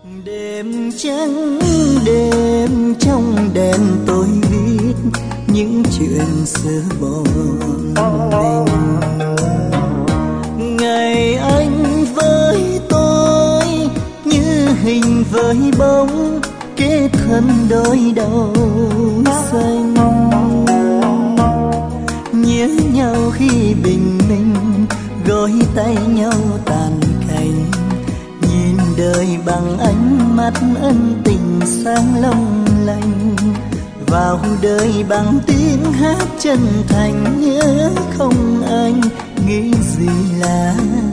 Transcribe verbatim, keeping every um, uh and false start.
Đêm trắng đêm trong đèn tôi viết những chuyện xưa bọn mình. Ngày anh với tôi như hình với bóng, kết thân đôi đầu xanh. Nhớ nhau khi bình minh, gối tay nhau tàn cành. Nhìn đời bằng ánh mắt ân tình sáng long lanh. Vào đời bằng tiếng hát chân thành, nhớ không anh nghĩ gì là